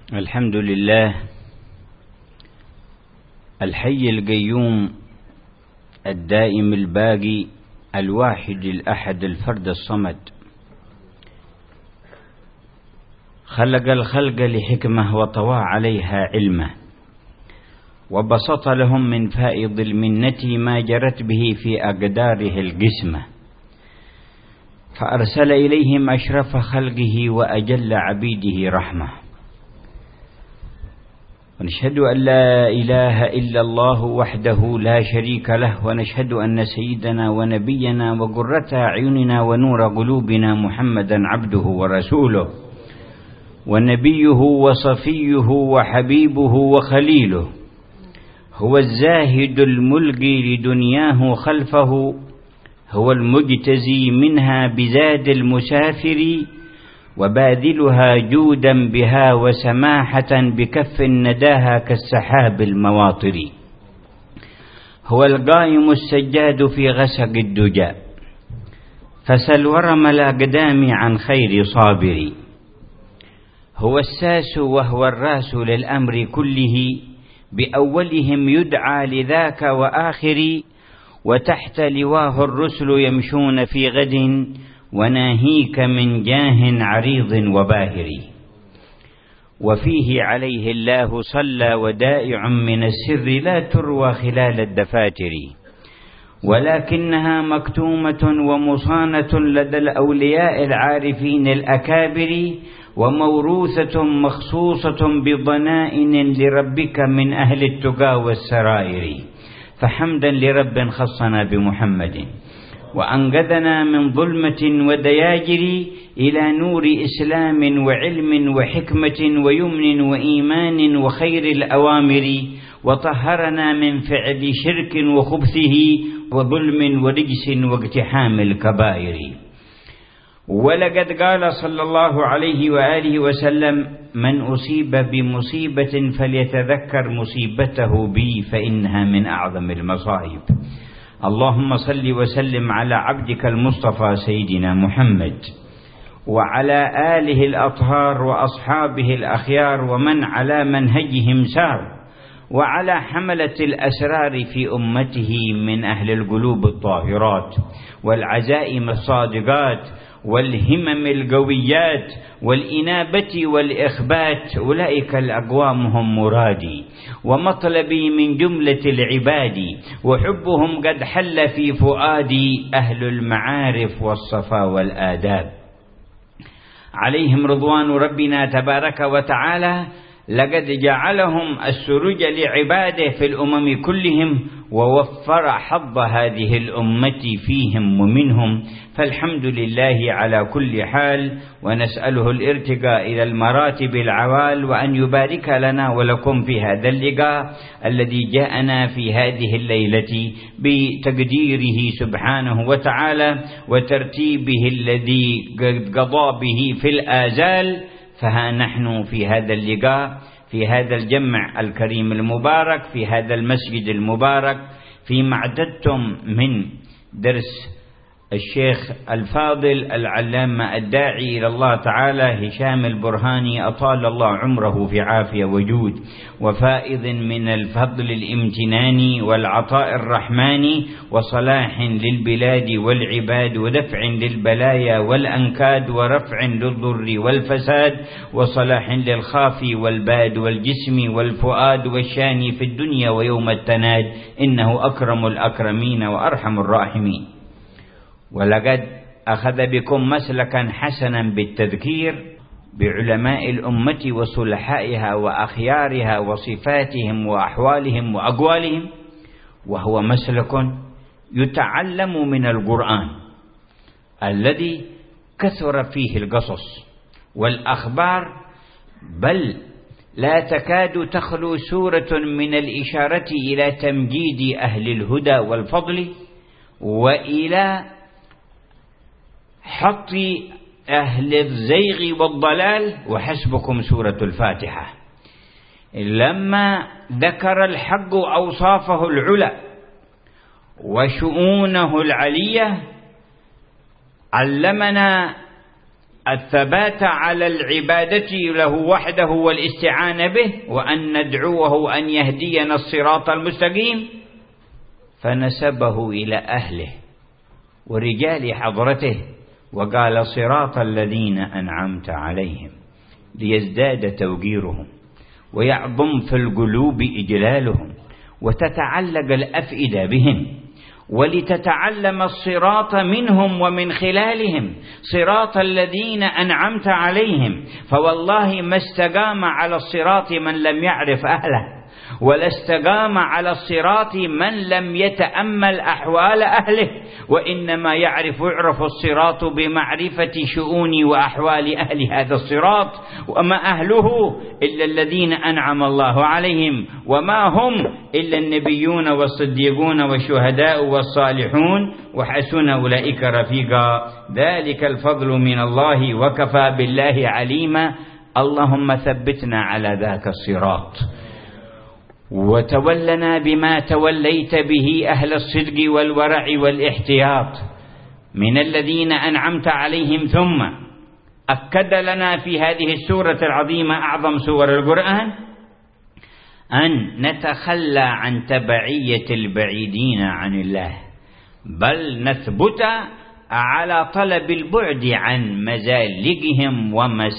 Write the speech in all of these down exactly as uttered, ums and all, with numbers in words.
الحمد لله الحي القيوم الدائم الباقي الواحد الأحد الفرد الصمد، خلق الخلق لحكمة وطوى عليها علمه، وبسط لهم من فائض المنة ما جرت به في أقداره القسمة، فأرسل إليهم أشرف خلقه وأجل عبيده رحمة. ونشهد أن لا إله إلا الله وحده لا شريك له، ونشهد أن سيدنا ونبينا وقرة أعيننا ونور قلوبنا محمدا عبده ورسوله ونبيه وصفيه وحبيبه وخليله، هو الزاهد الملقي لدنياه خلفه، هو المجتزي منها بزاد المسافر، وباذلها جودا بها وسماحة بكف نداها كالسحاب المواطر، هو القائم السجاد في غسق الدجى، فسل ورم الأقدام عن خير صابر، هو الساس وهو الراس للأمر كله، بأولهم يدعى لذاك وآخر، وتحت لواه الرسل يمشون في غد، وناهيك من جاه عريض وباهر، وفيه عليه الله صلى ودائع من السر لا تروى خلال الدفاتر، ولكنها مكتومة ومصانة لدى الأولياء العارفين الأكابر، وموروثة مخصوصة بضنائن لربك من أهل التقى والسرائر، فحمدا لرب خصنا بمحمد وأنقذنا من ظلمة ودياجر إلى نور إسلام وعلم وحكمة ويمن وإيمان وخير الأوامر، وطهرنا من فعل شرك وخبثه وظلم ورجس واقتحام الكبائر. ولقد قال صلى الله عليه وآله وسلم: من أصيب بمصيبة فليتذكر مصيبته بي فإنها من أعظم المصائب. اللهم صل وسلم على عبدك المصطفى سيدنا محمد وعلى آله الأطهار وأصحابه الأخيار ومن على منهجهم سار، وعلى حملة الأسرار في أمته من أهل القلوب الطاهرات والعزائم الصادقات والهمم القويات والإنابة والإخبات، أولئك الأقوام هم مرادي ومطلبي من جملة العباد، وحبهم قد حل في فؤادي أهل المعارف والصفا والآداب، عليهم رضوان ربنا تبارك وتعالى. لقد جعلهم السروج لعباده في الأمم كلهم، ووفر حظ هذه الأمة فيهم ومنهم، فالحمد لله على كل حال، ونسأله الارتقاء إلى المراتب العوال، وأن يبارك لنا ولكم في هذا اللقاء الذي جاءنا في هذه الليلة بتقديره سبحانه وتعالى وترتيبه الذي قضى به في الآزال. فها نحن في هذا اللقاء، في هذا الجمع الكريم المبارك، في هذا المسجد المبارك، فيما اعددتم من درس الشيخ الفاضل العلامة الداعي إلى الله تعالى هشام البرهاني، أطال الله عمره في عافية وجود وفائض من الفضل الامتناني والعطاء الرحماني، وصلاح للبلاد والعباد، ودفع للبلايا والأنكاد، ورفع للضر والفساد، وصلاح للخافي والباد والجسم والفؤاد والشاني في الدنيا ويوم التناد، إنه أكرم الأكرمين وأرحم الراحمين. ولقد أخذ بكم مسلكا حسنا بالتذكير بعلماء الأمة وصلحائها وأخيارها وصفاتهم وأحوالهم وأقوالهم، وهو مسلك يتعلم من القرآن الذي كثر فيه القصص والأخبار، بل لا تكاد تخلو سورة من الإشارة إلى تمجيد أهل الهدى والفضل، وإلى حط أهل الزيغ والضلال، وحسبكم سورة الفاتحة. لما ذكر الحق أوصافه العلى وشؤونه العلية، علمنا الثبات على العبادة له وحده والاستعانة به، وأن ندعوه أن يهدينا الصراط المستقيم، فنسبه إلى أهله ورجال حضرته وقال صراط الذين أنعمت عليهم، ليزداد توقيرهم ويعظم في القلوب إجلالهم وتتعلق الأفئدة بهم، ولتتعلم الصراط منهم ومن خلالهم، صراط الذين أنعمت عليهم. فوالله ما استقام على الصراط من لم يعرف أهله، ولا استقام على الصراط من لم يتأمل أحوال أهله، وإنما يعرف يعرف الصراط بمعرفة شؤون وأحوال أهل هذا الصراط، وما أهله إلا الذين أنعم الله عليهم، وما هم إلا النبيون والصديقون والشهداء والصالحون، وحسن أولئك رفيقا، ذلك الفضل من الله وكفى بالله عليما. اللهم ثبتنا على ذاك الصراط، وتولنا بما توليت به أهل الصدق والورع والاحتياط من الذين أنعمت عليهم. ثم أكد لنا في هذه السورة العظيمة أعظم سور القرآن أن نتخلى عن تبعية البعيدين عن الله، بل نثبت على طلب البعد عن مزالقهم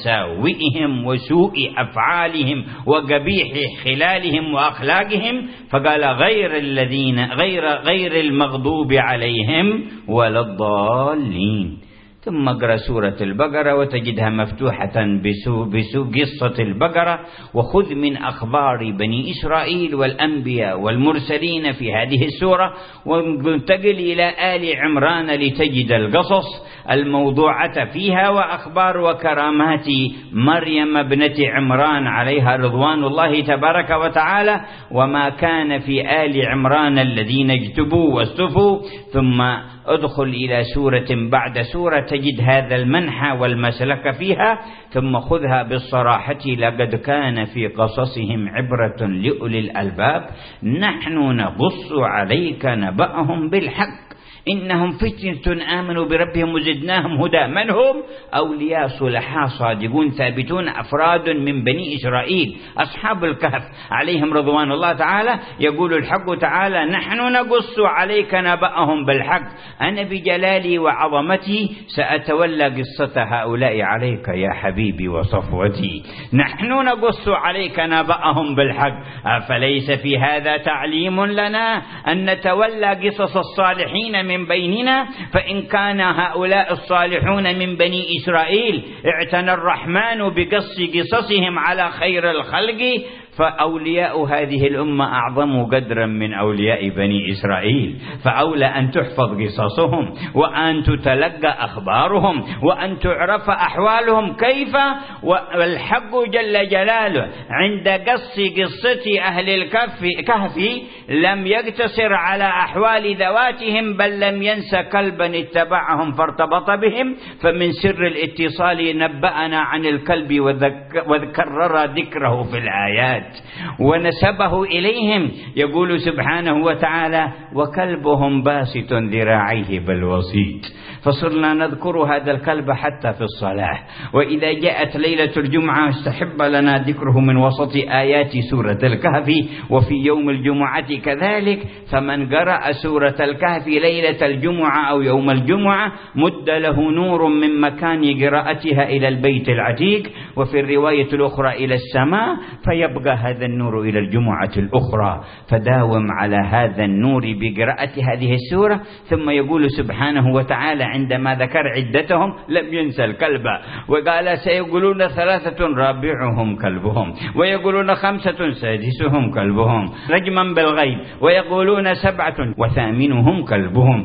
ومساوئهم وسوء أفعالهم وقبيح خلالهم وأخلاقهم. فقال غير الذين غير غير المغضوب عليهم ولا الضالين. ثم اقرأ سورة البقرة وتجدها مفتوحة بسو بسو قصة البقرة، وخذ من أخبار بني إسرائيل والأنبياء والمرسلين في هذه السورة، وانتقل إلى آل عمران لتجد القصص الموضوعة فيها وأخبار وكرامات مريم ابنة عمران عليها رضوان الله تبارك وتعالى، وما كان في آل عمران الذين اجتبوا واستفوا. ثم ادخل إلى سورة بعد سورة تجد هذا المنحى والمسلك فيها، ثم خذها بالصراحة، لقد كان في قصصهم عبرة لأولي الألباب، نحن نقص عليك نبأهم بالحق، إنهم فتنة آمنوا بربهم وزدناهم هدى. من هم؟ أولياء صلحاء صادقون ثابتون، أفراد من بني إسرائيل أصحاب الكهف عليهم رضوان الله تعالى. يقول الحق تعالى نحن نقص عليك نبأهم بالحق، أنا بجلالي وعظمتي سأتولى قصة هؤلاء عليك يا حبيبي وصفوتي. نحن نقص عليك نبأهم بالحق، أفليس في هذا تعليم لنا أن نتولى قصص الصالحين من بيننا؟ فإن كان هؤلاء الصالحون من بني إسرائيل اعتنى الرحمن بقص قصصهم على خير الخلق، فأولياء هذه الأمة أعظم قدرا من أولياء بني إسرائيل، فأولى أن تحفظ قصصهم وأن تتلقى أخبارهم وأن تعرف أحوالهم كيف. والحق جل جلاله عند قص قصة أهل الكهف لم يقتصر على أحوال ذواتهم، بل لم ينس كلبا اتبعهم فارتبط بهم، فمن سر الاتصال نبأنا عن الكلب وذكرر ذكره في الآيات ونسبه إليهم. يقول سبحانه وتعالى وكلبهم باسط ذراعيه بالوسيط، فصرنا نذكر هذا الكلب حتى في الصلاة. وإذا جاءت ليلة الجمعة استحب لنا ذكره من وسط آيات سورة الكهف، وفي يوم الجمعة كذلك. فمن قرأ سورة الكهف ليلة الجمعة أو يوم الجمعة مد له نور من مكان قراءتها إلى البيت العتيق، وفي الرواية الأخرى إلى السماء، فيبقى هذا النور إلى الجمعة الأخرى. فداوم على هذا النور بقراءة هذه السورة. ثم يقول سبحانه وتعالى عندما ذكر عدتهم لم ينسى الكلب، وقال سيقولون ثلاثة رابعهم كلبهم، ويقولون خمسة سادسهم كلبهم رجما بالغيب، ويقولون سبعة وثامنهم كلبهم.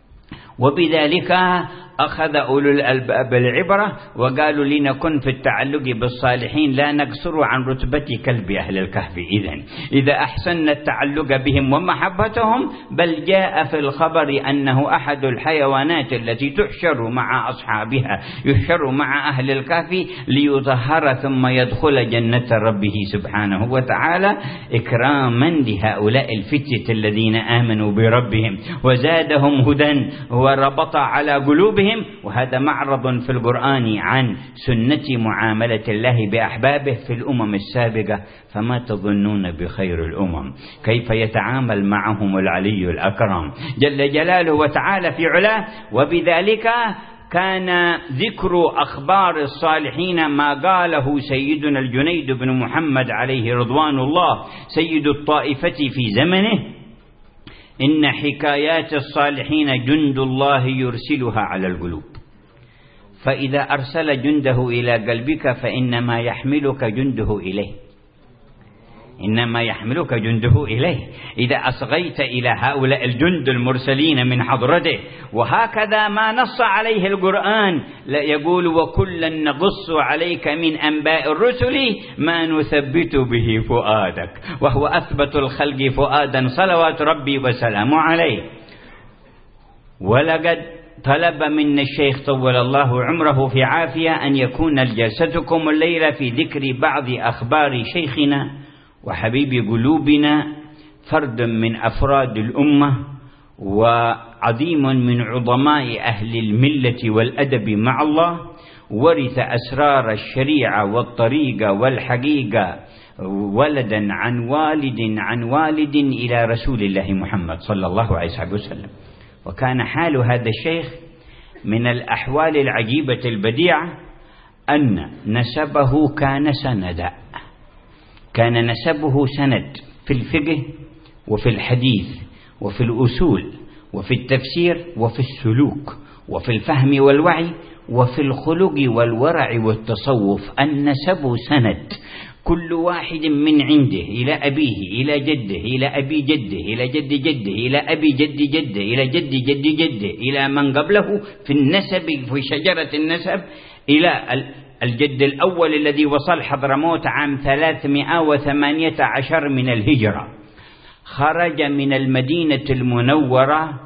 وبذلك أخذ أولو الألباب العبرة وقالوا لنكن في التعلق بالصالحين لا نقصر عن رتبة كلب أهل الكهف. إذن إذا أحسن التعلق بهم ومحبتهم، بل جاء في الخبر أنه أحد الحيوانات التي تحشر مع أصحابها، يحشر مع أهل الكهف ليطهر ثم يدخل جنة ربه سبحانه وتعالى إكراما لهؤلاء الفتية الذين آمنوا بربهم وزادهم هدى وربط على قلوبهم. بهم، وهذا معرض في القرآن عن سنة معاملة الله بأحبابه في الأمم السابقة. فما تظنون بخير الأمم كيف يتعامل معهم العلي الأكرم جل جلاله وتعالى في علاه. وبذلك كان ذكر أخبار الصالحين ما قاله سيدنا الجنيد بن محمد عليه رضوان الله سيد الطائفة في زمنه: إن حكايات الصالحين جند الله يرسلها على القلوب، فإذا أرسل جنده إلى قلبك فإنما يحملك جنده إليه، إنما يحملك جنده إليه إذا أصغيت إلى هؤلاء الجند المرسلين من حضرته. وهكذا ما نص عليه القرآن، يقول: وكلا نقص عليك من أنباء الرسل ما نثبت به فؤادك، وهو أثبت الخلق فؤادا صلوات ربي وسلامه عليه. ولقد طلب منا الشيخ طول الله عمره في عافية أن يكون جلستكم الليلة في ذكر بعض أخبار شيخنا وحبيب قلوبنا، فرد من أفراد الأمة وعظيم من عظماء أهل الملة والأدب مع الله، ورث أسرار الشريعة والطريقة والحقيقة ولدا عن والد عن والد إلى رسول الله محمد صلى الله عليه وسلم. وكان حال هذا الشيخ من الأحوال العجيبة البديعة أن نسبه كان سندا، كان نسبه سند في الفقه وفي الحديث وفي الأصول وفي التفسير وفي السلوك وفي الفهم والوعي وفي الخلق والورع والتصوف. النسب سند، كل واحد من عنده إلى أبيه إلى جده إلى أبي جده إلى جد جده إلى أبي جد جده إلى جد جد جده إلى من قبله في النسب، في شجرة النسب، إلى الجد الأول الذي وصل حضرموت عام ثلاثمائة وثمانية عشر من الهجرة. خرج من المدينة المنورة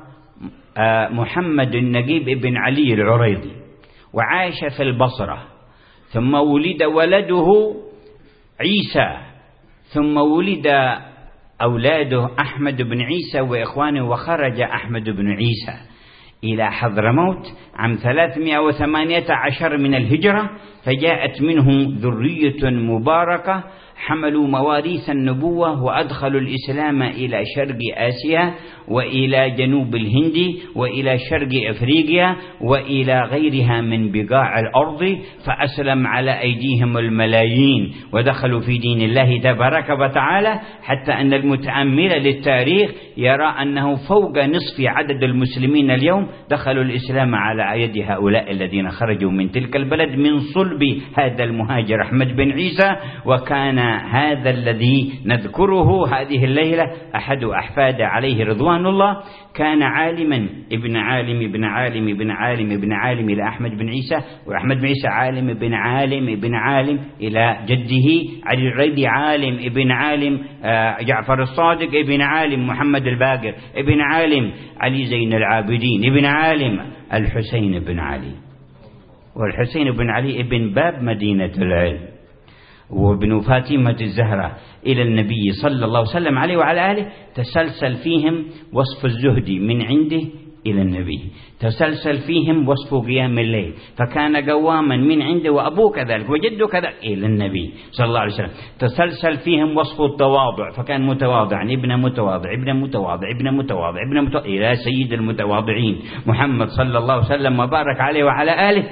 محمد النجيب بن علي العريضي وعاش في البصرة، ثم ولد ولده عيسى، ثم ولد أولاده أحمد بن عيسى وإخوانه، وخرج أحمد بن عيسى إلى حضرموت عام ثلاثمائة وثمانية عشر من الهجرة، فجاءت منهم ذرية مباركة حملوا مواريث النبوة وأدخلوا الإسلام إلى شرق آسيا وإلى جنوب الهند وإلى شرق أفريقيا وإلى غيرها من بقاع الأرض، فأسلم على أيديهم الملايين ودخلوا في دين الله تبارك وتعالى، حتى أن المتأمل للتاريخ يرى أنه فوق نصف عدد المسلمين اليوم دخلوا الإسلام على يد هؤلاء الذين خرجوا من تلك البلد من صلب هذا المهاجر أحمد بن عيسى. وكان هذا الذي نذكره هذه الليلة أحد أحفاد عليه رضوان الله، كان عالما ابن عالم ابن عالم ابن عالم ابن عالم إلى أحمد بن عيسى، وأحمد بن عيسى عالم ابن عالم ابن عالم إلى جده علي الريدي عالم ابن عالم جعفر الصادق ابن عالم محمد الباقر ابن عالم علي زين العابدين ابن عالم الحسين بن علي، والحسين بن علي ابن باب مدينة العلم، وابن فاطمة الزهراء إلى النبي صلى الله عليه وسلم عليه وعلى آله. تسلسل فيهم وصف الزهد من عنده إلى النبي، تسلسل فيهم وصف قيام الليل، فكان قواما من عنده وأبوه كذلك وجده كذلك إلى النبي صلى الله عليه وسلم. تسلسل فيهم وصف التواضع، فكان متواضعا ابن متواضع ابن متواضع ابن متواضع ابن متواضع إلى سيد المتواضعين محمد صلى الله عليه وسلم وبارك عليه وعلى آله.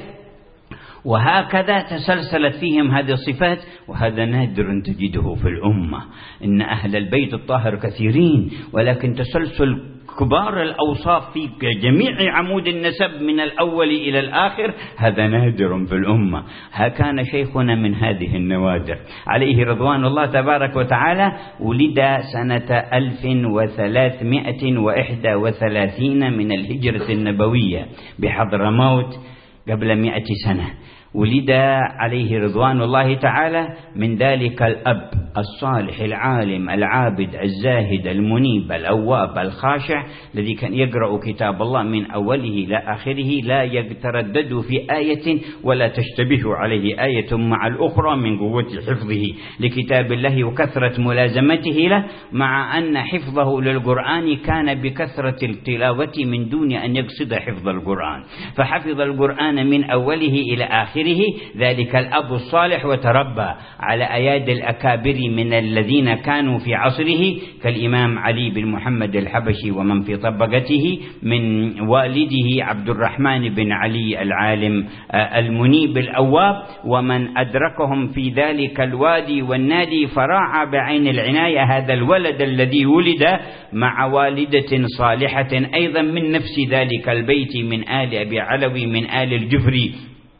وهكذا تسلسلت فيهم هذه الصفات، وهذا نادر تجده في الأمة. إن أهل البيت الطاهر كثيرين، ولكن تسلسل كبار الأوصاف في جميع عمود النسب من الأول إلى الآخر هذا نادر في الأمة. كان شيخنا من هذه النوادر عليه رضوان الله تبارك وتعالى. ولد سنة ألف وثلاثمائة وإحدى وثلاثين من الهجرة النبوية بحضرموت قبل مئة سنة، ولد عليه رضوان الله تعالى من ذلك الأب الصالح العالم العابد الزاهد المنيب الأواب الخاشع الذي كان يقرأ كتاب الله من أوله إلى آخره لا يتردد في آية ولا تشتبه عليه آية مع الأخرى من قوة حفظه لكتاب الله وكثرة ملازمته له، مع أن حفظه للقرآن كان بكثرة التلاوة من دون أن يقصد حفظ القرآن، فحفظ القرآن من أوله إلى آخره ذلك الأب الصالح، وتربى على أيادي الأكابر من الذين كانوا في عصره كالإمام علي بن محمد الحبشي ومن في طبقته من والده عبد الرحمن بن علي العالم المنيب الأواب، ومن أدركهم في ذلك الوادي والنادي فراعى بعين العناية هذا الولد الذي ولد مع والدة صالحة أيضا من نفس ذلك البيت من آل أبي علوي من آل الجفري.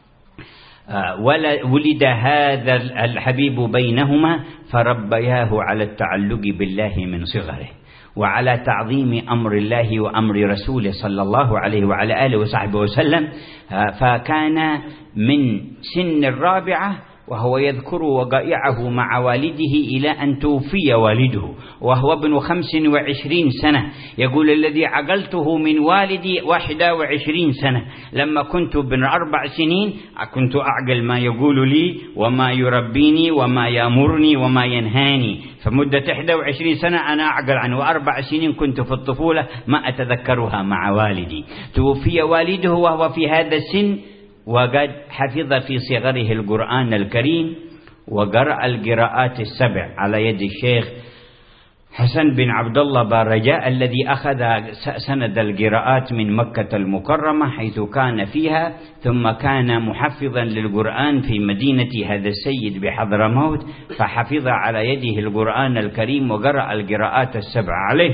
ولد هذا الحبيب بينهما فربياه على التعلق بالله من صغره وعلى تعظيم أمر الله وأمر رسوله صلى الله عليه وعلى آله وصحبه وسلم، فكان من سن الرابعة وهو يذكر وقائعه مع والده إلى أن توفي والده وهو ابن خمس وعشرين سنة. يقول الذي عقلته من والدي واحدة وعشرين سنة، لما كنت ابن أربع سنين كنت أعقل ما يقول لي وما يربيني وما يأمرني وما ينهاني، فمدة إحدى وعشرين سنة أنا أعقل عنه، وأربع سنين كنت في الطفولة ما أتذكرها مع والدي. توفي والده وهو في هذا السن وقد حفظ في صغره القرآن الكريم وقرأ القراءات السبع على يد الشيخ حسن بن عبد الله بارجاء الذي أخذ سند القراءات من مكة المكرمة حيث كان فيها، ثم كان محفظا للقرآن في مدينة هذا السيد بحضرموت، فحفظ على يده القرآن الكريم وقرأ القراءات السبع عليه،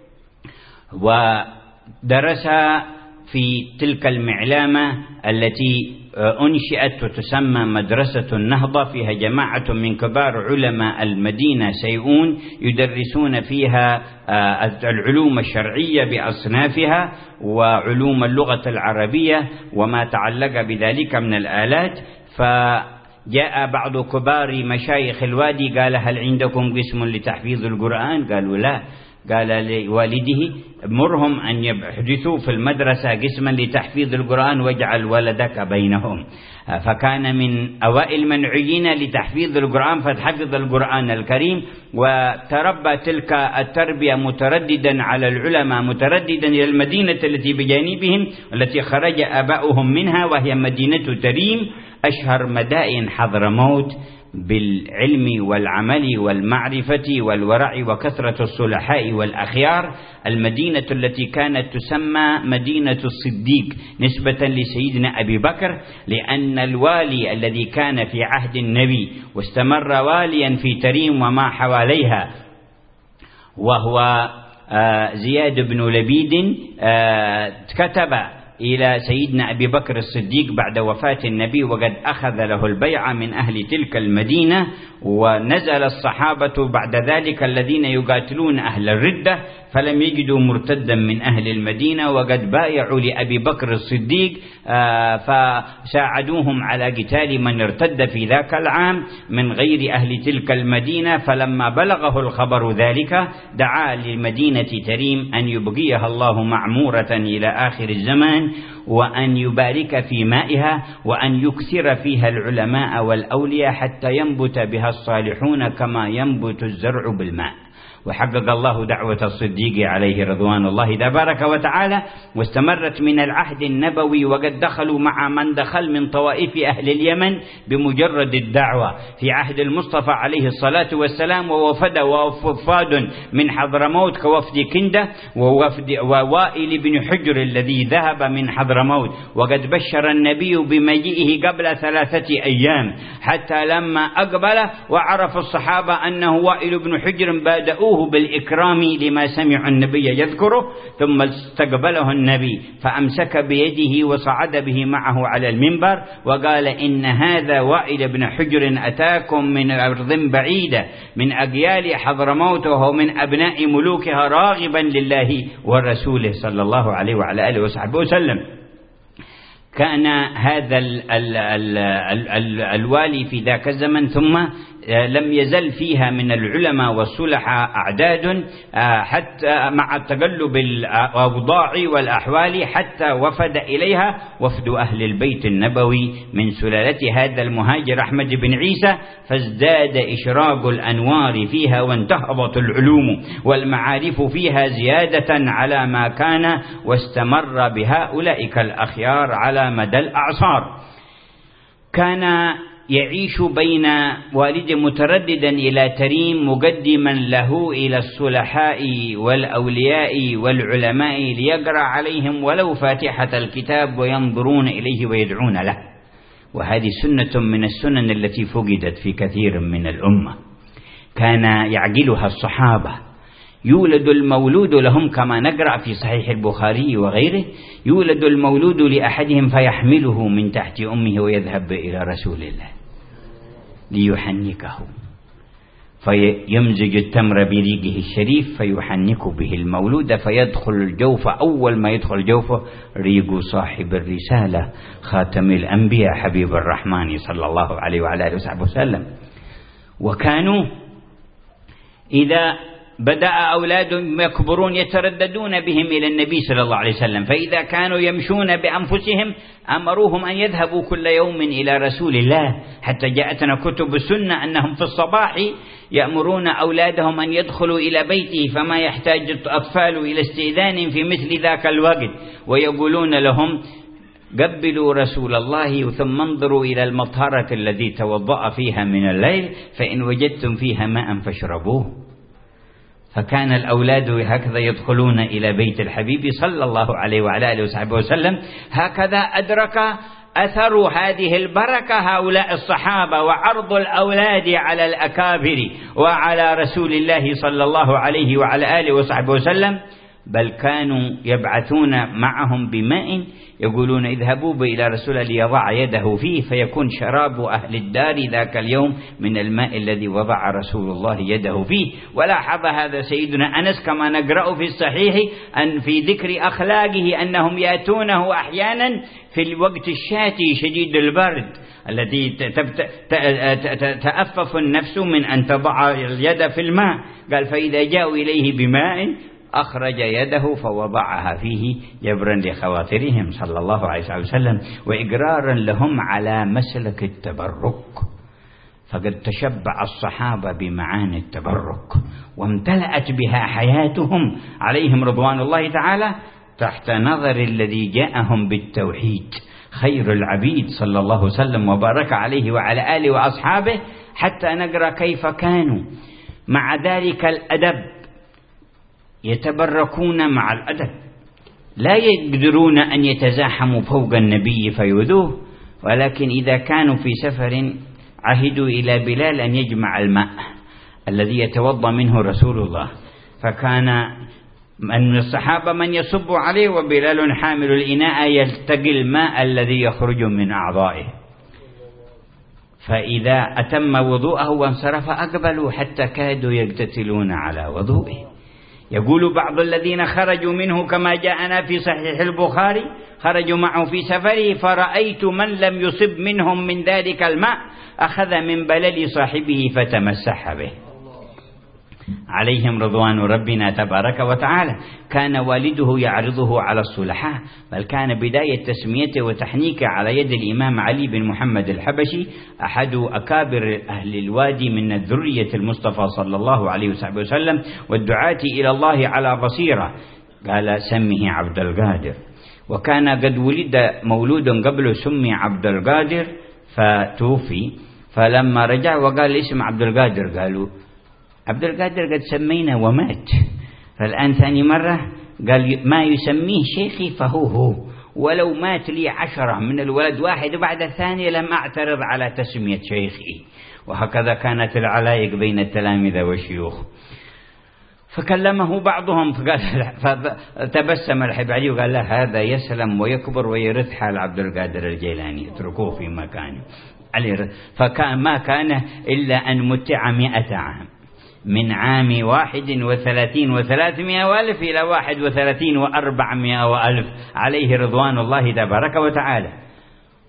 ودرس في تلك المعلامة التي أنشئت وتسمى مدرسة النهضة، فيها جماعة من كبار علماء المدينة سيئون يدرسون فيها العلوم الشرعية بأصنافها وعلوم اللغة العربية وما تعلق بذلك من الآلات. فجاء بعض كبار مشايخ الوادي قال هل عندكم قسم لتحفيظ القرآن؟ قالوا لا. قال لوالده مرهم أن يحدثوا في المدرسة قسما لتحفيظ القرآن واجعل ولدك بينهم، فكان من أوائل المنعيين لتحفيظ القرآن فحفظ القرآن الكريم، وتربى تلك التربية مترددا على العلماء مترددا إلى المدينة التي بجانبهم التي خرج آباؤهم منها وهي مدينة تريم أشهر مدائن حضرموت بالعلم والعمل والمعرفة والورع وكثرة الصلحاء والأخيار، المدينة التي كانت تسمى مدينة الصديق نسبة لسيدنا أبي بكر، لأن الوالي الذي كان في عهد النبي واستمر واليا في تريم وما حواليها وهو زياد بن لبيد كتب إلى سيدنا أبي بكر الصديق بعد وفاة النبي وقد أخذ له البيعة من أهل تلك المدينة، ونزل الصحابة بعد ذلك الذين يقاتلون أهل الردة فلم يجدوا مرتدا من أهل المدينة وقد بايعوا لأبي بكر الصديق فساعدوهم على قتال من ارتد في ذاك العام من غير أهل تلك المدينة. فلما بلغه الخبر ذلك دعا لمدينة تريم أن يبقيها الله معمورة إلى آخر الزمان وأن يبارك في مائها وأن يكثر فيها العلماء والأولياء حتى ينبت بها الصالحون كما ينبت الزرع بالماء. وحقق الله دعوة الصديق عليه رضوان الله تبارك وتعالى، واستمرت من العهد النبوي وقد دخلوا مع من دخل من طوائف أهل اليمن بمجرد الدعوة في عهد المصطفى عليه الصلاة والسلام، ووفد ووفاد من حضرموت كوفد كندة ووفد ووائل بن حجر الذي ذهب من حضرموت، وقد بشر النبي بمجيئه قبل ثلاثة أيام حتى لما أقبل وعرف الصحابة أنه وائل بن حجر بدأوه بالإكرام لما سمع النبي يذكره، ثم استقبله النبي فأمسك بيده وصعد به معه على المنبر وقال إن هذا وائل بن حجر أتاكم من أرض بعيدة من أجيال حضرموت وهو من أبناء ملوكها راغبا لله ورسوله صلى الله عليه وعلى آله وصحبه وسلم. كان هذا ال ال ال ال ال الوالي في ذاك الزمن، ثم لم يزل فيها من العلماء والصلحاء أعداد حتى مع تقلب الأوضاع والأحوال، حتى وفد إليها وفد أهل البيت النبوي من سلالة هذا المهاجر أحمد بن عيسى، فازداد إشراق الأنوار فيها وانتهضت العلوم والمعارف فيها زيادة على ما كان، واستمر بهؤلاء الأخيار على مدى الأعصار. كان يعيش بين والد مترددا إلى تريم، مقدما له إلى الصلحاء والأولياء والعلماء ليقرأ عليهم ولو فاتحة الكتاب وينظرون إليه ويدعون له. وهذه سنة من السنن التي فقدت في كثير من الأمة، كان يعقلها الصحابة. يولد المولود لهم كما نقرأ في صحيح البخاري وغيره، يولد المولود لأحدهم فيحمله من تحت أمه ويذهب إلى رسول الله ليحنكه، فيمزج التمر بريقه الشريف فيحنك به المولود، فيدخل الجوف. أول ما يدخل الجوف ريق صاحب الرسالة خاتم الأنبياء حبيب الرحمن صلى الله عليه وعلى آله وصحبه وسلم. وكانوا إذا بدأ أولادهم يكبرون يترددون بهم إلى النبي صلى الله عليه وسلم، فإذا كانوا يمشون بأنفسهم أمروهم أن يذهبوا كل يوم إلى رسول الله، حتى جاءتنا كتب السنة أنهم في الصباح يأمرون أولادهم أن يدخلوا إلى بيته، فما يحتاج الأطفال إلى استئذان في مثل ذاك الوقت، ويقولون لهم قبلوا رسول الله ثم انظروا إلى المطهرة التي توضأ فيها من الليل، فإن وجدتم فيها ماء فاشربوه. فكان الأولاد هكذا يدخلون إلى بيت الحبيب صلى الله عليه وعلى آله وصحبه وسلم. هكذا أدرك أثر هذه البركة هؤلاء الصحابة، وعرض الأولاد على الأكابر وعلى رسول الله صلى الله عليه وعلى آله وصحبه وسلم. بل كانوا يبعثون معهم بماء، يقولون اذهبوا إلى رسول الله ليضع يده فيه، فيكون شراب أهل الدار ذاك اليوم من الماء الذي وضع رسول الله يده فيه. ولاحظ هذا سيدنا أنس كما نقرأ في الصحيح أن في ذكر أخلاقه أنهم يأتونه أحيانا في الوقت الشاتي شديد البرد الذي تأفف النفس من أن تضع اليد في الماء، قال فإذا جاءوا إليه بماء أخرج يده فوضعها فيه جبرا لخواطرهم صلى الله عليه وسلم، وإقرارا لهم على مسلك التبرك. فقد تشبع الصحابة بمعاني التبرك، وامتلأت بها حياتهم عليهم رضوان الله تعالى تحت نظر الذي جاءهم بالتوحيد خير العبيد صلى الله عليه وسلم وبارك عليه وعلى آله وأصحابه، حتى نقرأ كيف كانوا مع ذلك الأدب يتبركون مع الأدب، لا يقدرون أن يتزاحموا فوق النبي فيؤذوه، ولكن إذا كانوا في سفر عهدوا إلى بلال أن يجمع الماء الذي يتوضأ منه رسول الله، فكان من الصحابة من يصب عليه وبلال حامل الإناء يلتقي الماء الذي يخرج من أعضائه، فإذا أتم وضوءه وانصرف أقبلوا حتى كادوا يقتتلون على وضوئه. يقول بعض الذين خرجوا منه كما جاءنا في صحيح البخاري خرجوا معه في سفره، فرأيت من لم يصب منهم من ذلك الماء أخذ من بلل صاحبه فتمسح به عليهم رضوان ربنا تبارك وتعالى. كان والده يعرضه على الصلحاء، بل كان بداية تسميته وتحنيكه على يد الإمام علي بن محمد الحبشي أحد أكابر أهل الوادي من الذرية المصطفى صلى الله عليه وسلم والدعاة إلى الله على بصيرة، قال سمه عبد القادر. وكان قد ولد مولود قبله سمي عبد القادر فتوفي، فلما رجع وقال اسم عبد القادر قالوا عبد القادر قد سمينا ومات، فالآن ثاني مرة قال ما يسميه شيخي فهو هو، ولو مات لي عشرة من الولد واحد بعد الثاني لم أعترض على تسمية شيخي. وهكذا كانت العلايق بين التلامذة والشيوخ. فكلمه بعضهم فقال فتبسم الحب علي وقال له هذا يسلم ويكبر ويرث حال عبد القادر الجيلاني، اتركوه في مكانه. فكان ما كان إلا أن متع مئة عام، من عام واحد وثلاثين وثلاثمائة وألف إلى واحد وثلاثين وأربعمائة وألف عليه رضوان الله تبارك وتعالى.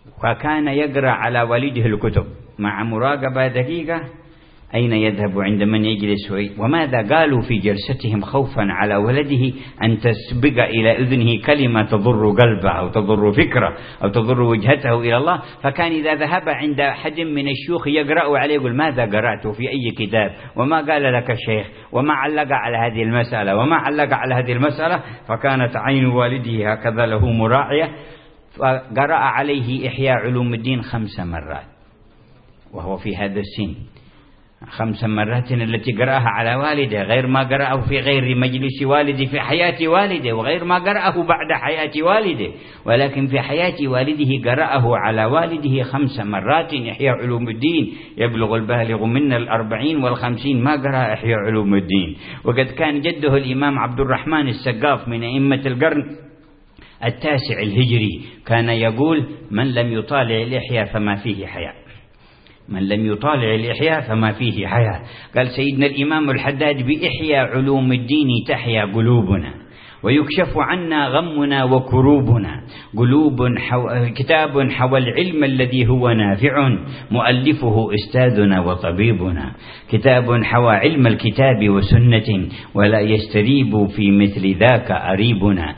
فكان يقرأ على والده الكتب مع مراقبة دقيقة أين يذهب عند من يجلس، وماذا قالوا في جلستهم خوفا على ولده أن تسبق إلى أذنه كلمة تضر قلبه أو تضر فكره أو تضر وجهته إلى الله. فكان إذا ذهب عند أحد من الشيوخ يقرأ عليه يقول ماذا قرأت في أي كتاب، وما قال لك الشيخ، وما علق على هذه المسألة وما علق على هذه المسألة. فكانت عين والده هكذا له مراعية. فقرأ عليه إحياء علوم الدين خمس مرات وهو في هذا السن، خمس مرات التي قرأها على والده، غير ما قرأه في غير مجلس والده في حياة والده، وغير ما قرأه بعد حياة والده، ولكن في حياة والده قرأه على والده خمس مرات إحياء علوم الدين. يبلغ البالغ منا الأربعين والخمسين ما قرأ إحياء علوم الدين. وقد كان جده الإمام عبد الرحمن السقاف من أئمة القرن التاسع الهجري كان يقول من لم يطالع الإحياء فما فيه حياة، من لم يطالع الإحياء فما فيه حياة. قال سيدنا الإمام الحداد بإحياء علوم الدين تحيا قلوبنا ويكشف عنا غمنا وكروبنا. قلوب حو... كتاب حوى العلم الذي هو نافع مؤلفه أستاذنا وطبيبنا. كتاب حوى علم الكتاب وسنة ولا يستريب في مثل ذاك أريبنا.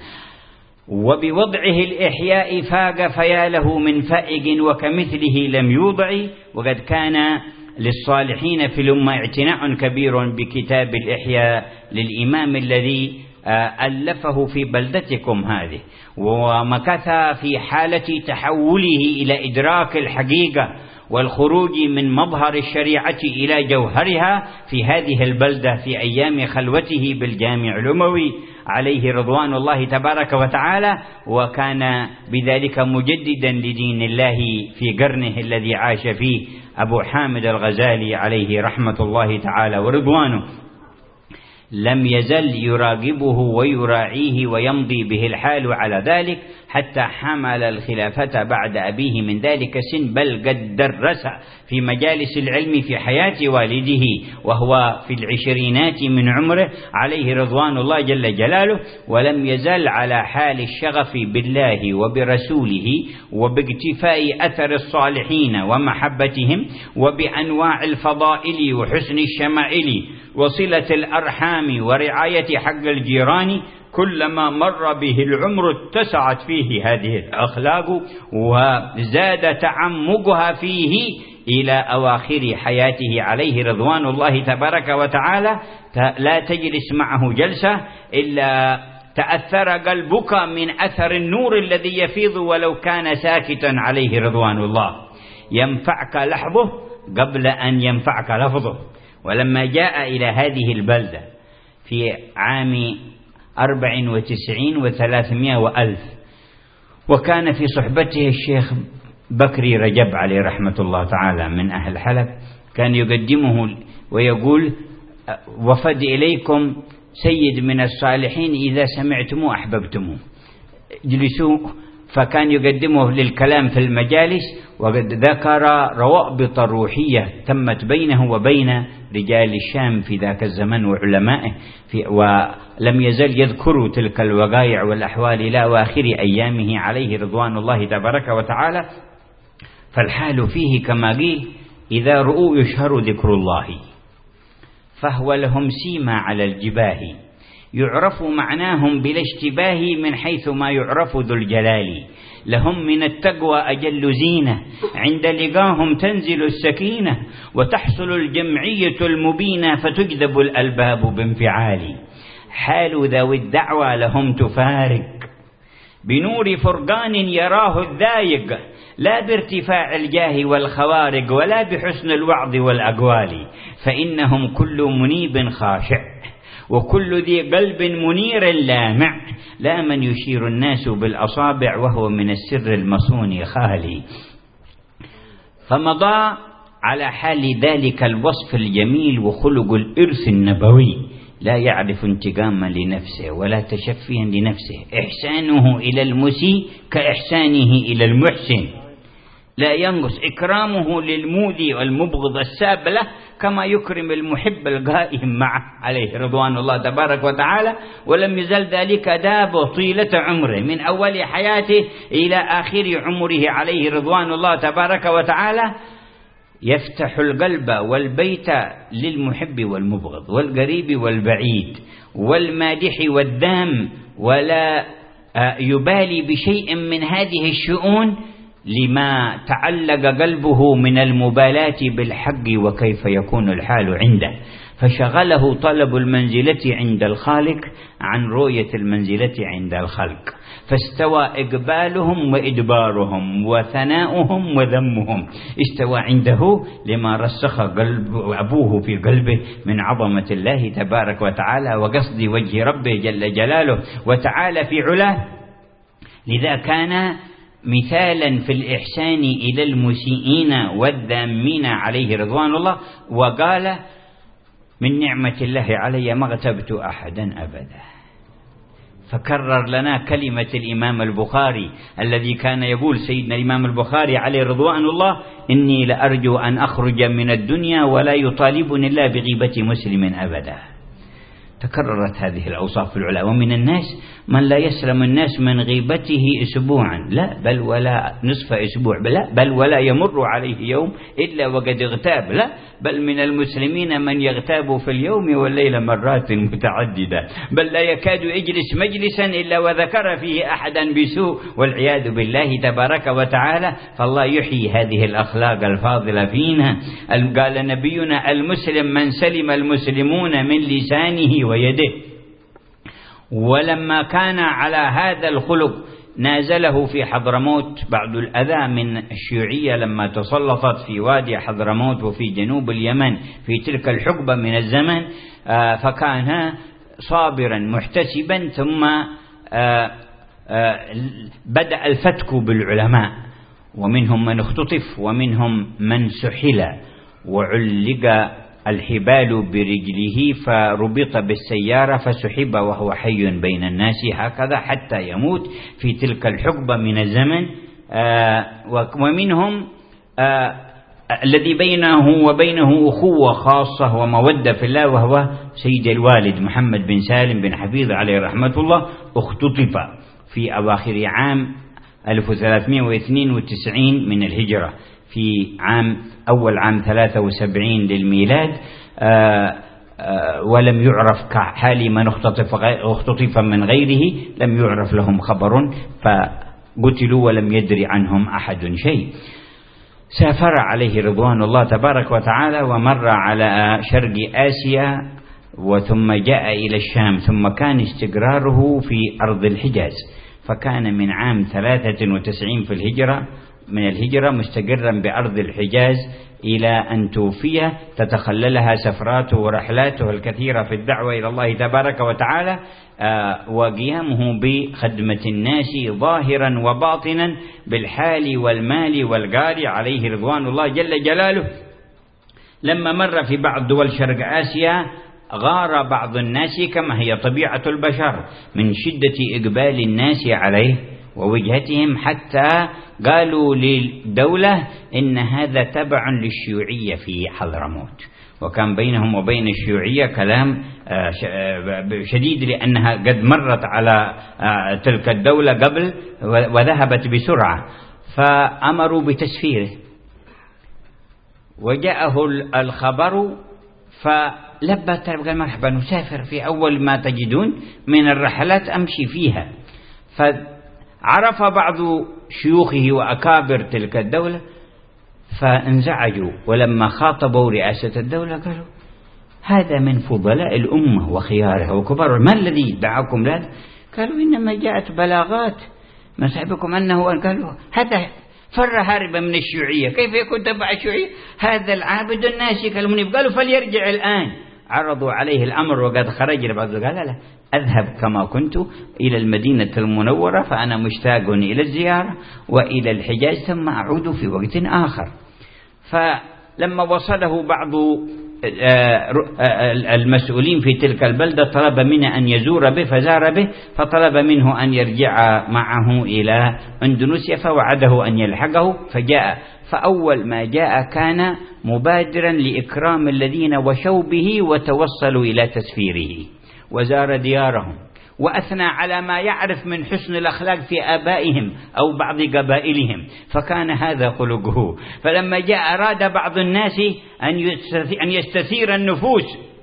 وبوضعه الإحياء فاق فياله من فائق وكمثله لم يوضع. وقد كان للصالحين في الأمة اعتناء كبير بكتاب الإحياء للإمام الذي ألفه في بلدتكم هذه، ومكث في حالة تحوله إلى إدراك الحقيقة والخروج من مظهر الشريعة إلى جوهرها في هذه البلدة في أيام خلوته بالجامع الأموي عليه رضوان الله تبارك وتعالى. وكان بذلك مجددا لدين الله في قرنه الذي عاش فيه أبو حامد الغزالي عليه رحمة الله تعالى ورضوانه. لم يزل يراقبه ويراعيه ويمضي به الحال على ذلك حتى حمل الخلافة بعد أبيه من ذلك السن، بل قد درس في مجالس العلم في حياة والده وهو في العشرينات من عمره عليه رضوان الله جل جلاله. ولم يزل على حال الشغف بالله وبرسوله وباقتفاء أثر الصالحين ومحبتهم وبأنواع الفضائل وحسن الشمائل وصلة الأرحام ورعاية حق الجيران. كلما مر به العمر اتسعت فيه هذه الأخلاق وزاد تعمقها فيه إلى أواخر حياته عليه رضوان الله تبارك وتعالى. لا تجلس معه جلسة إلا تأثر قلبك من أثر النور الذي يفيض ولو كان ساكتا عليه رضوان الله. ينفعك لحظه قبل أن ينفعك لفظه. ولما جاء إلى هذه البلدة في عام أربع وتسعين وثلاثمائة وألف، وكان في صحبته الشيخ بكري رجب عليه رحمة الله تعالى من أهل حلب، كان يقدمه ويقول وفد إليكم سيد من الصالحين إذا سمعتموه أحببتموه جلسوا. فكان يقدمه للكلام في المجالس، وقد ذكر روابط روحية تمت بينه وبين رجال الشام في ذاك الزمن وعلمائه، في ولم يزل يذكر تلك الوقائع والأحوال إلى آخر أيامه عليه رضوان الله تبارك وتعالى. فالحال فيه كما قيل إذا رؤوا يشهر ذكر الله فهو لهم سيما على الجباه، يعرف معناهم بلا اشتباه من حيث ما يعرف ذو الجلال. لهم من التقوى أجل زينة عند لقاهم تنزل السكينة، وتحصل الجمعية المبينة فتجذب الألباب بانفعال. حال ذوي الدعوى لهم تفارق بنور فرقان يراه الذايق، لا بارتفاع الجاه والخوارق ولا بحسن الوعظ والأقوال. فإنهم كل منيب خاشع وكل ذي قلب منير لامع، لا من يشير الناس بالأصابع وهو من السر المصون خالي. فمضى على حال ذلك الوصف الجميل وخلق الإرث النبوي، لا يعرف انتقاما لنفسه ولا تشفيا لنفسه. إحسانه إلى المسيء كإحسانه إلى المحسن، لا ينقص إكرامه للمودي والمبغض الساب له كما يكرم المحب القائم معه عليه رضوان الله تبارك وتعالى. ولم يزل ذلك داب طيلة عمره من أول حياته إلى آخر عمره عليه رضوان الله تبارك وتعالى، يفتح القلب والبيت للمحب والمبغض والقريب والبعيد والمادح والذام، ولا يبالي بشيء من هذه الشؤون لما تعلق قلبه من المبالاة بالحق وكيف يكون الحال عنده. فشغله طلب المنزلة عند الخالق عن رؤية المنزلة عند الخلق، فاستوى إقبالهم وإدبارهم وثناؤهم وذمهم، استوى عنده لما رسخ قلب أبوه في قلبه من عظمة الله تبارك وتعالى وقصد وجه ربه جل جلاله وتعالى في علاه. لذا كان مثالا في الإحسان إلى المسيئين والذامين عليه رضوان الله. وقال: من نعمة الله علي ما اغتبت أحدا أبدا. فكرر لنا كلمة الإمام البخاري الذي كان يقول سيدنا الإمام البخاري عليه رضوان الله: إني لأرجو أن أخرج من الدنيا ولا يطالبني الله بغيبة مسلم أبدا. تكررت هذه الأوصاف في العلماء. ومن الناس من لا يسلم الناس من غيبته أسبوعا، لا بل ولا نصف أسبوع، لا بل ولا يمر عليه يوم إلا وقد اغتاب، لا بل من المسلمين من يغتاب في اليوم والليل مرات متعددة، بل لا يكاد يجلس مجلسا إلا وذكر فيه أحدا بسوء والعياذ بالله تبارك وتعالى. فالله يحيي هذه الأخلاق الفاضلة فينا. قال نبينا: المسلم من سلم المسلمون من لسانه ويده. ولما كان على هذا الخلق نازله في حضرموت بعض الأذى من الشيوعية لما تسلطت في وادي حضرموت وفي جنوب اليمن في تلك الحقبة من الزمن، فكان صابرا محتسبا. ثم بدأ الفتك بالعلماء، ومنهم من اختطف ومنهم من سحل وعلق الحبال برجله فربط بالسيارة فسحب وهو حي بين الناس، هكذا حتى يموت في تلك الحقبة من الزمن. آه ومنهم آه الذي بينه وبينه أخوة خاصة ومودة في الله، وهو سيد الوالد محمد بن سالم بن حفيظ عليه رحمة الله، اختطف في أواخر عام ألف وثلاثمائة واثنين وتسعين من الهجرة، في عام أول عام ثلاثة وسبعين للميلاد. آآ آآ ولم يعرف كحال من اختطف, اختطف من غيره، لم يعرف لهم خبر فقتلوا ولم يدري عنهم أحد شيء. سافر عليه رضوان الله تبارك وتعالى ومر على شرق آسيا وثم جاء إلى الشام، ثم كان استقراره في أرض الحجاز، فكان من عام ثلاثة وتسعين في الهجرة من الهجرة مستقرا بأرض الحجاز إلى أن توفي، تتخللها سفراته ورحلاته الكثيرة في الدعوة إلى الله تبارك وتعالى، وقيامه بخدمة الناس ظاهرا وباطنا بالحال والمال والقال عليه رضوان الله جل جلاله. لما مر في بعض دول شرق آسيا غار بعض الناس كما هي طبيعة البشر من شدة إقبال الناس عليه ووجهتهم، حتى قالوا للدولة إن هذا تبع للشيوعية في حضرموت. وكان بينهم وبين الشيوعية كلام شديد لأنها قد مرت على تلك الدولة قبل وذهبت بسرعة، فأمروا بتسفيره. وجاءه الخبر فلبى، قال مرحبا نسافر في أول ما تجدون من الرحلات أمشي فيها. فعرف بعض شيوخه وأكابر تلك الدولة فانزعجوا، ولما خاطبوا رئاسة الدولة قالوا هذا من فضلاء الأمة وخيارها وكبارها، ما الذي دعاكم لهذا؟ قالوا إنما جاءت بلاغات من صاحبكم أنه، قالوا هذا فر هاربا من الشيوعية، كيف يكون تبع الشيوعية؟ هذا العابد الناسك المنيب. قالوا فليرجع الآن. عرضوا عليه الأمر وقد خرج لبعض، قال لا أذهب كما كنت إلى المدينة المنورة فأنا مشتاق إلى الزيارة وإلى الحجاز ثم أعود في وقت آخر. فلما وصله بعض المسؤولين في تلك البلدة طلب منه أن يزور به فزار به، فطلب منه أن يرجع معه إلى أندونيسيا، فوعده أن يلحقه فجاء. فأول ما جاء كان مبادرا لإكرام الذين وشوا به وتوصلوا إلى تسفيره، وزار ديارهم وأثنى على ما يعرف من حسن الأخلاق في آبائهم أو بعض قبائلهم، فكان هذا خلقه. فلما جاء أراد بعض الناس أن يستثير النفوس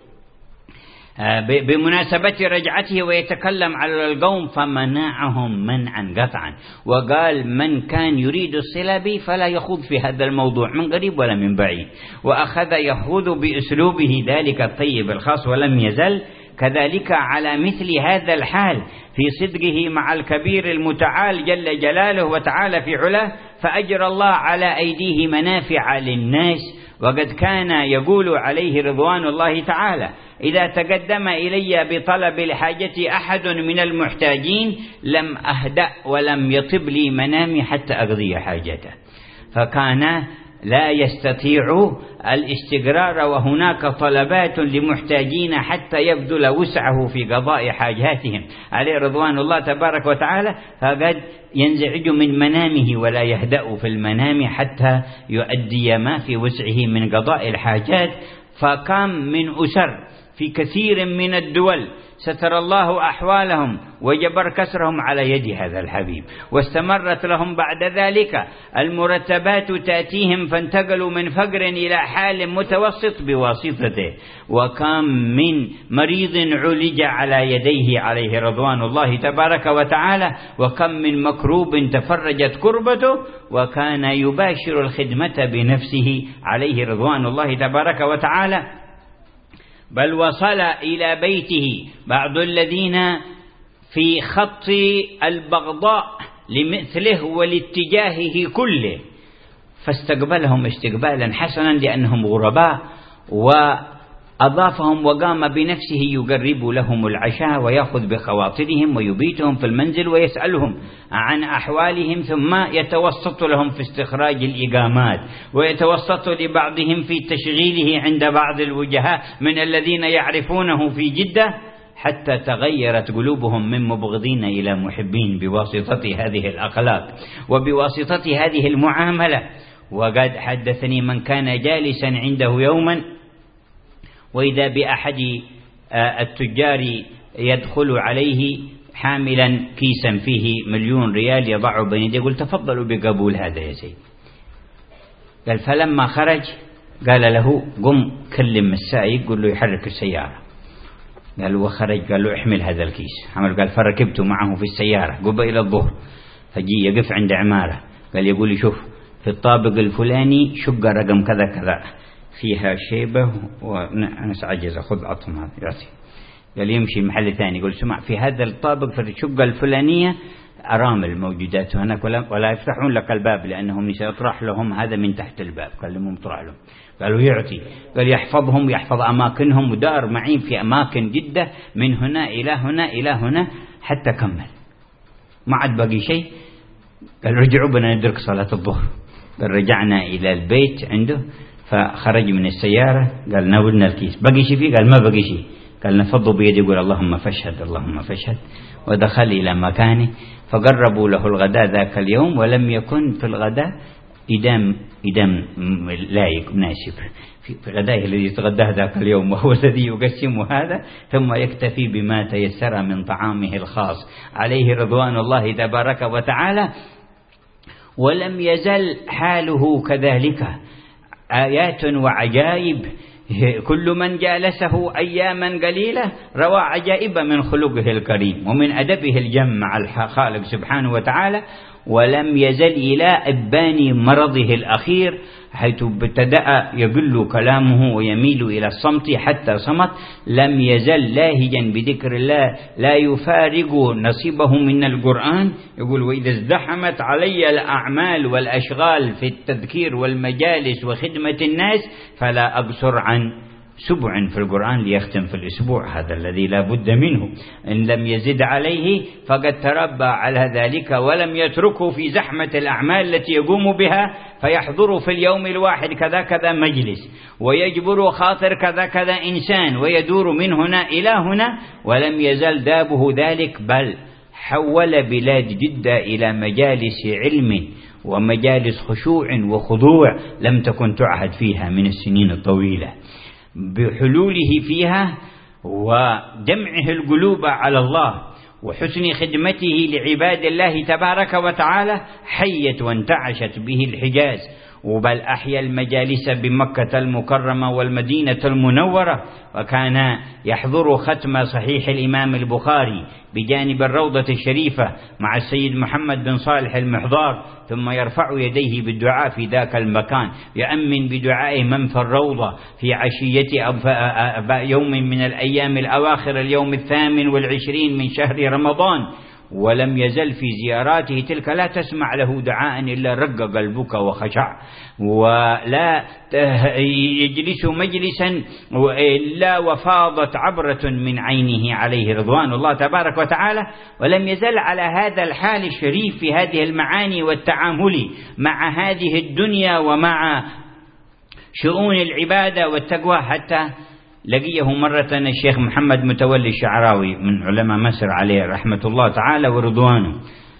بمناسبة رجعته ويتكلم على القوم، فمنعهم منعا قطعا، وقال من كان يريد الصلة بي فلا يخوض في هذا الموضوع من قريب ولا من بعيد، وأخذ يخوض بأسلوبه ذلك الطيب الخاص، ولم يزل كذلك على مثل هذا الحال في صدقه مع الكبير المتعال جل جلاله وتعالى في علاه، فأجرى الله على أيديه منافع للناس. وقد كان يقول عليه رضوان الله تعالى: إذا تقدم إلي بطلب الحاجة أحد من المحتاجين لم أهدأ ولم يطب لي منامي حتى أقضي حاجته. فكان لا يستطيع الاستقرار، وهناك طلبات لمحتاجين حتى يبذل وسعه في قضاء حاجاتهم عليه رضوان الله تبارك وتعالى، فقد ينزعج من منامه ولا يهدأ في المنام حتى يؤدي ما في وسعه من قضاء الحاجات. فكم من أسر في كثير من الدول ستر الله أحوالهم وجبر كسرهم على يد هذا الحبيب، واستمرت لهم بعد ذلك المرتبات تأتيهم، فانتقلوا من فقر إلى حال متوسط بواسطته. وكم من مريض عولج على يديه عليه رضوان الله تبارك وتعالى، وكم من مكروب تفرجت كربته، وكان يباشر الخدمة بنفسه عليه رضوان الله تبارك وتعالى. بل وصل إلى بيته بعض الذين في خط البغضاء لمثله ولاتجاهه كله، فاستقبلهم استقبالا حسنا لأنهم غرباء، وأضافهم وقام بنفسه يقرب لهم العشاء ويأخذ بخواطرهم ويبيتهم في المنزل ويسألهم عن أحوالهم، ثم يتوسط لهم في استخراج الإقامات، ويتوسط لبعضهم في تشغيله عند بعض الوجهاء من الذين يعرفونه في جدة، حتى تغيرت قلوبهم من مبغضين إلى محبين بواسطة هذه الأخلاق وبواسطة هذه المعاملة. وقد حدثني من كان جالسا عنده يوما وإذا بأحد التجار يدخل عليه حاملا كيسا فيه مليون ريال يضعه بين يديه، يقول تفضلوا بقبول هذا يا سيد. قال فلما خرج قال له قم كلم السائق قل له يحرك السيارة. قال وخرج قال له احمل هذا الكيس. عمل قال فركبت معه في السيارة قبيل الظهر، فجي يقف عند عمارة قال يقول لي شوف في الطابق الفلاني شقة رقم كذا كذا فيها شيبة وناس عجزة خذ عطهم هذا يعطي. قال يمشي محل ثاني يقول سمع في هذا الطابق في الشقة الفلانية أرامل موجودات هناك ولا, ولا يفتحون لك الباب لأنهم سيطرح لهم هذا من تحت الباب. قال لهم اطرح لهم. قالوا يعطي. قال يحفظهم يحفظ أماكنهم ودار معين في أماكن جدة من هنا إلى هنا إلى هنا حتى كمل. ما عاد باقي شيء. قال رجعوا بنا ندرك صلاة الظهر. قال رجعنا إلى البيت عنده فخرج من السيارة قال ناولنا الكيس باقي شيء فيه؟ قال ما باقي شيء. قال نفضوا بيدي يقول اللهم فاشهد اللهم فاشهد. ودخل إلى مكانه فقربوا له الغداء ذاك اليوم ولم يكن في الغداء إدام إدام لايق مناسب في غدائه الذي يتغداه ذاك اليوم، وهو الذي يقسم هذا ثم يكتفي بما تيسر من طعامه الخاص عليه رضوان الله تبارك وتعالى. ولم يزل حاله كذلك، آيات وعجائب. كل من جالسه أياما قليلة روى عجائب من خلقه الكريم ومن أدبه الجم مع الخالق سبحانه وتعالى. ولم يزل إلى إبان مرضه الأخير حيث ابتدأ يقل كلامه ويميل إلى الصمت حتى صمت. لم يزل لاهجا بذكر الله لا يفارق نصيبه من القرآن. يقول وإذا ازدحمت علي الأعمال والأشغال في التذكير والمجالس وخدمة الناس فلا أقصر عن سبع في القرآن ليختم في الأسبوع، هذا الذي لا بد منه. إن لم يزد عليه فقد تربى على ذلك ولم يتركه في زحمة الأعمال التي يقوم بها، فيحضر في اليوم الواحد كذا كذا مجلس، ويجبر خاطر كذا كذا إنسان، ويدور من هنا إلى هنا، ولم يزل دابه ذلك، بل حول بلاد جدة إلى مجالس علم ومجالس خشوع وخضوع لم تكن تعهد فيها من السنين الطويلة. بحلوله فيها وجمعه القلوب على الله وحسن خدمته لعباد الله تبارك وتعالى حيت وانتعشت به الحجاز، وبل أحيا المجالس بمكة المكرمة والمدينة المنورة، وكان يحضر ختم صحيح الإمام البخاري بجانب الروضة الشريفة مع السيد محمد بن صالح المحضار، ثم يرفع يديه بالدعاء في ذاك المكان، يؤمن بدعاء من في الروضة في عشية يوم من الأيام الأواخر، اليوم الثامن والعشرين من شهر رمضان، ولم يزل في زياراته تلك لا تسمع له دعاء إلا رق قلبك وخشع، ولا يجلس مجلسا إلا وفاضت عبرة من عينه عليه رضوان الله تبارك وتعالى، ولم يزل على هذا الحال الشريف في هذه المعاني والتعامل مع هذه الدنيا ومع شؤون العبادة والتقوى، حتى لقيه مرة الشيخ محمد متولي الشعراوي من علماء مصر عليه رحمة الله تعالى ورضوانه،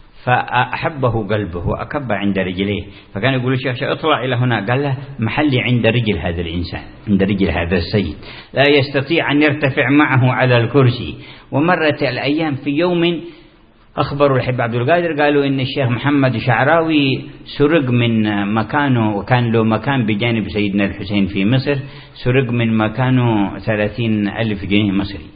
فأحبه قلبه وأكب عند رجليه، فكان يقول الشيخ اطلع إلى هنا، قال له محلي عند رجل هذا الإنسان، عند رجل هذا السيد، لا يستطيع أن يرتفع معه على الكرسي. ومرت الأيام في يوم أخبروا الحب عبد القادر قالوا إن الشيخ محمد الشعراوي سرق من مكانه، وكان له مكان بجانب سيدنا الحسين في مصر، سرق من مكانه ثلاثين ألف جنيه مصري.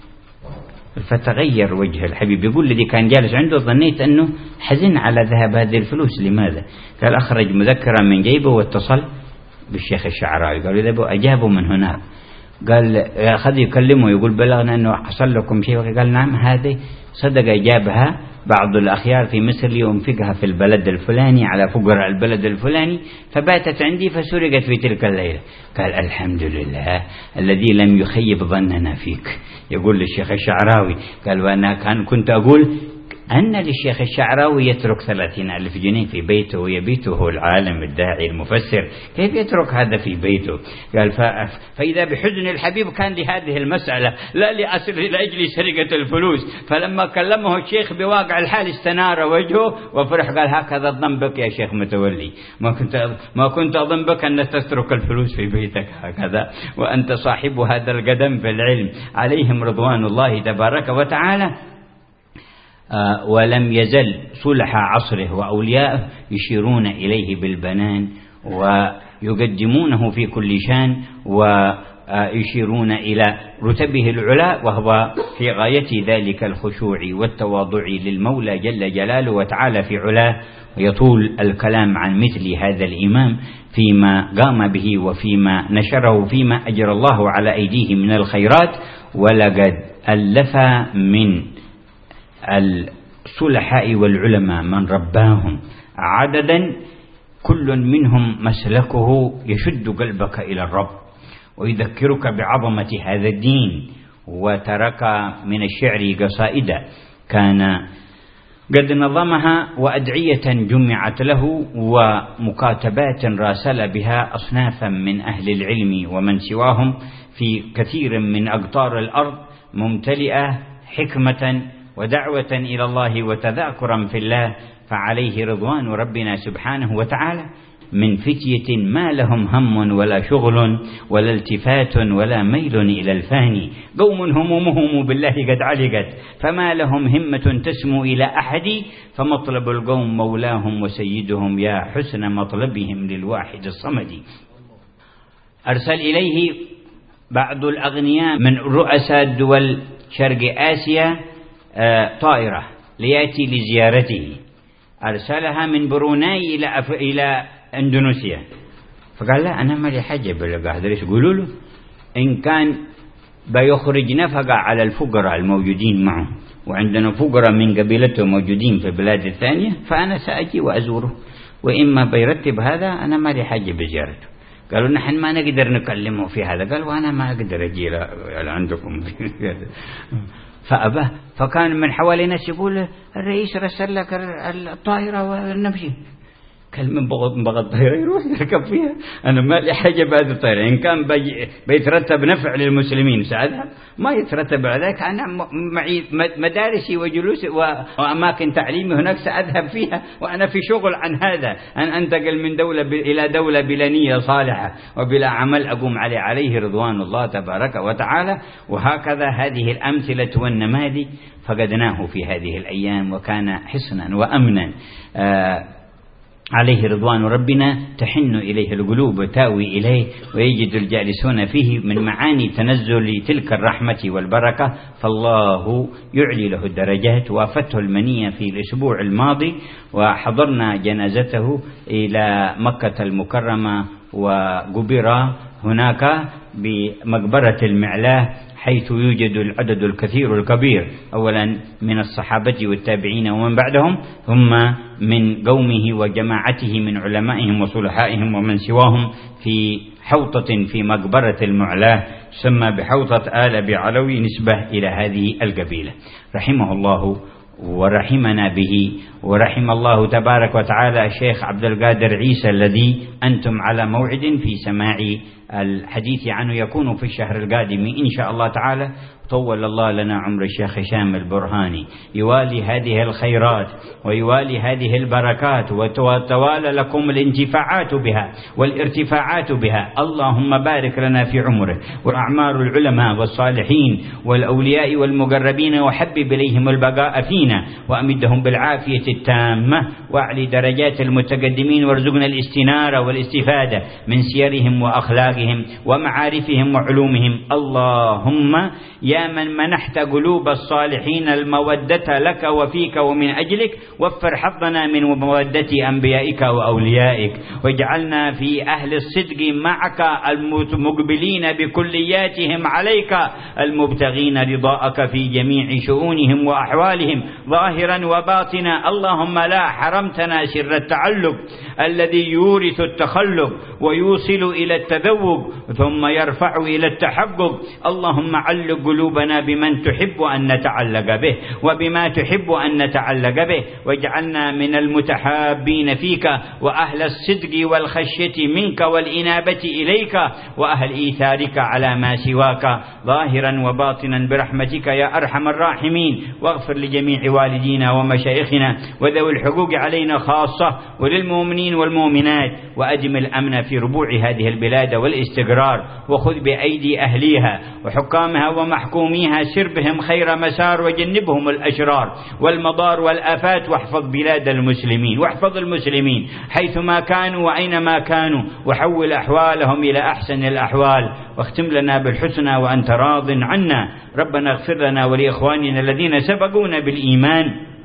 فتغير وجه الحبيب، يقول الذي كان جالس عنده ظنيت أنه حزن على ذهاب هذه الفلوس، لماذا؟ قال أخرج مذكرة من جيبه واتصل بالشيخ الشعراوي، قالوا إذا أجابوا من هناك، قال أخذ يكلمه يقول بلغنا أنه حصل لكم شيء، قال نعم هذه صدق جابها بعض الأخيار في مصر لينفقها في البلد الفلاني على فقراء البلد الفلاني، فباتت عندي فسرقت في تلك الليلة. قال الحمد لله الذي لم يخيب ظننا فيك. يقول للشيخ الشعراوي قال وأنا كان كنت أقول أن للشيخ الشعراوي يترك ثلاثين ألف جنيه في بيته ويبيته العالم الداعي المفسر، كيف يترك هذا في بيته؟ قال فإذا بحزن الحبيب كان لهذه المسألة لا لأسر لأجل سرقة الفلوس، فلما كلمه الشيخ بواقع الحال استنار وجهه وفرح، قال هكذا ظن بك يا شيخ متولي، ما كنت ما كنت أظن بك أن تترك الفلوس في بيتك هكذا، وأنت صاحب هذا القدم في العلم، عليهم رضوان الله تبارك وتعالى. آه ولم يزل صلح عصره وأولياءه يشيرون إليه بالبنان ويقدمونه في كل شان ويشيرون إلى رتبه العلا، وهو في غاية ذلك الخشوع والتواضع للمولى جل جلاله وتعالى في علاه. ويطول الكلام عن مثل هذا الإمام فيما قام به وفيما نشره فيما أجرى الله على أيديه من الخيرات، ولقد ألف من الصلحاء والعلماء من رباهم عددا كل منهم مسلكه يشد قلبك إلى الرب ويذكرك بعظمة هذا الدين. وترك من الشعر قصائد كان قد نظمها وأدعية جمعت له ومكاتبات راسل بها أصنافا من أهل العلم ومن سواهم في كثير من أقطار الأرض، ممتلئة حكمة ودعوة إلى الله وتذاكرا في الله، فعليه رضوان ربنا سبحانه وتعالى من فتية ما لهم هم ولا شغل ولا التفات ولا ميل إلى الفاني، قوم همومهم بالله قد علقت فما لهم همة تسمو إلى أحد، فمطلب القوم مولاهم وسيدهم يا حسن مطلبهم للواحد الصمد. أرسل إليه بعض الأغنياء من رؤساء دول شرق آسيا طائرة ليأتي لزيارته، أرسلها من بروناي إلى أف... إلى إندونيسيا، فقال لا أنا ما لي حاجة بلقى هذا، ليش قولوا له إن كان بيخرج نفقة على الفقراء الموجودين معه، وعندنا فقراء من قبيلته موجودين في البلاد الثانية، فأنا سأجي وأزوره، وإما بيرتب هذا أنا ما لي حاجة بزيارته. قالوا نحن ما نقدر نكلمه في هذا. قال وأنا ما أقدر أجي عندكم فأبى. فكان من حوالي ناس يقول الرئيس رسل لك الطائرة ونمشي. قال من بغض بغض الطائرة يروح يركب فيها، أنا ما لي حاجة بهذه الطائرة. إن كان بيترتب نفع للمسلمين ساعدها، ما يترتب على ذلك. أنا معي مدارسي وجلوسي وأماكن تعليمي هناك سأذهب فيها، وأنا في شغل عن هذا، أن أنتقل من دولة إلى دولة بلا نية صالحة وبلا عمل أقوم عليه عليه رضوان الله تبارك وتعالى. وهكذا هذه الأمثلة والنماذج فقدناه في هذه الأيام، وكان حصنا وأمنا آه عليه رضوان ربنا تحن إليه القلوب وتاوي إليه، ويجد الجالسون فيه من معاني تنزل تلك الرحمة والبركة. فالله يعلي له الدرجات. وافته المنية في الأسبوع الماضي، وحضرنا جنازته إلى مكة المكرمة، وقبر هناك بمقبرة المعلاه، حيث يوجد العدد الكثير الكبير أولا من الصحابة والتابعين ومن بعدهم، ثم من قومه وجماعته من علمائهم وصلحائهم ومن سواهم، في حوطة في مقبرة المعلاه تسمى بحوطة آل بعلوي نسبة إلى هذه القبيلة. رحمه الله ورحمنا به. ورحم الله تبارك وتعالى الشيخ عبد القادر عيسى الذي أنتم على موعد في سماع الحديث عنه، يكون في الشهر القادم إن شاء الله تعالى. طول الله لنا عمر الشيخ هشام البرهاني، يوالي هذه الخيرات ويوالي هذه البركات، وتوالى لكم الانتفاعات بها والارتفاعات بها. اللهم بارك لنا في عمره وأعمار العلماء والصالحين والأولياء والمقربين، وحبب إليهم البقاء فينا، وأمدهم بالعافية التامة، وأعلي درجات المتقدمين، وارزقنا الاستنارة والاستفادة من سيرهم وأخلاقهم ومعارفهم وعلومهم. اللهم يا من منحت قلوب الصالحين المودة لك وفيك ومن أجلك، وفر حظنا من مودة أنبيائك وأوليائك، واجعلنا في أهل الصدق معك المقبلين بكلياتهم عليك، المبتغين رضاءك في جميع شؤونهم وأحوالهم ظاهرا وباطنا. اللهم لا حرمتنا سر التعلق الذي يورث التخلق ويوصل إلى التذوق ثم يرفع إلى التحقق. اللهم علق قلوبنا بمن تحب أن نتعلق به وبما تحب أن نتعلق به، واجعلنا من المتحابين فيك، وأهل الصدق والخشية منك والإنابة إليك، وأهل إيثارك على ما سواك ظاهرا وباطنا برحمتك يا أرحم الراحمين. واغفر لجميع والدينا ومشايخنا وذوي الحقوق علينا خاصة، وللمؤمنين والمؤمنات، وأدم الأمن في ربوع هذه البلاد والاستقرار، وخذ بأيدي أهليها وحكامها ومحكوميها، سر بهم خير مسار، وجنبهم الأشرار والمضار والآفات، واحفظ بلاد المسلمين واحفظ المسلمين حيثما كانوا وأينما كانوا، وحول أحوالهم إلى أحسن الأحوال، واختم لنا بالحسنى وأنت راض عنا. ربنا اغفر لنا ولإخواننا الذين سبقونا بالإيمان،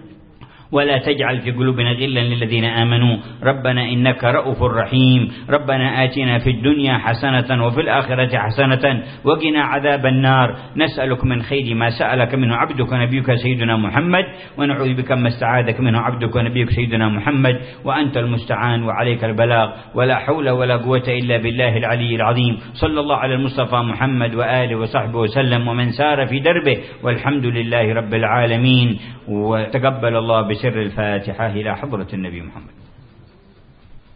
ولا تجعل في قلوبنا غلا للذين آمنوا، ربنا إنك رؤوف رحيم. ربنا آتنا في الدنيا حسنة وفي الآخرة حسنة وقنا عذاب النار. نسألك من خير ما سألك منه عبدك ونبيك سيدنا محمد، ونعوذ بك ما استعاذك منه عبدك ونبيك سيدنا محمد، وأنت المستعان وعليك البلاغ، ولا حول ولا قوة إلا بالله العلي العظيم. صلى الله على المصطفى محمد وآله وصحبه وسلم ومن سار في دربه، والحمد لله رب العالمين. وتقبل الله بسر الفاتحة إلى حضرة النبي محمد.